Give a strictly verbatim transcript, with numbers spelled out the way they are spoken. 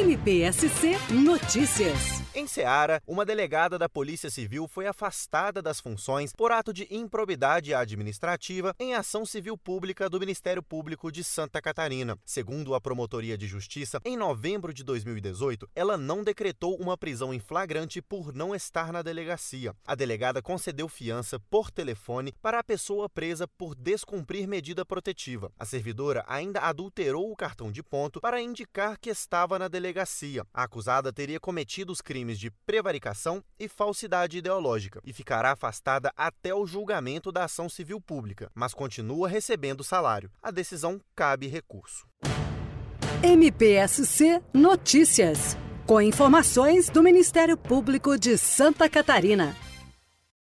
M P S C Notícias. Em Ceará, uma delegada da Polícia Civil foi afastada das funções por ato de improbidade administrativa em ação civil pública do Ministério Público de Santa Catarina. Segundo a Promotoria de Justiça, em novembro de dois mil e dezoito, ela não decretou uma prisão em flagrante por não estar na delegacia. A delegada concedeu fiança por telefone para a pessoa presa por descumprir medida protetiva. A servidora ainda adulterou o cartão de ponto para indicar que estava na delegacia. A acusada teria cometido os crimes de prevaricação e falsidade ideológica e ficará afastada até o julgamento da ação civil pública, mas continua recebendo salário. A decisão cabe recurso. M P S C Notícias, com informações do Ministério Público de Santa Catarina.